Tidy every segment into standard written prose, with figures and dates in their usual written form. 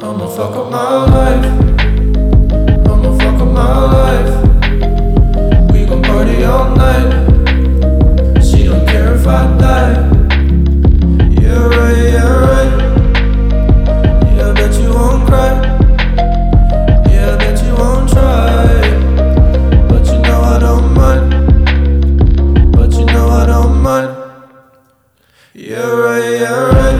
I'ma fuck up my life. I'ma fuck up my life. We gon' party all night. She don't care if I die. Yeah, right, yeah, right. Yeah, I bet you won't cry. Yeah, I bet you won't try. But you know I don't mind. But you know I don't mind. Yeah, right, yeah, right.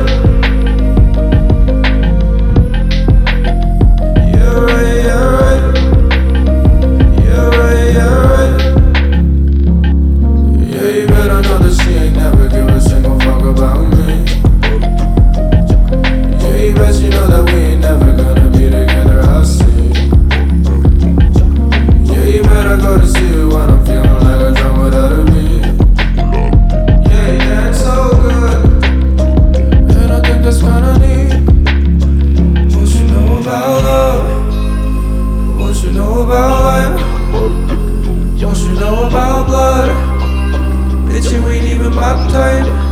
What you know about life? What you know about blood? Bitch, you ain't even my type.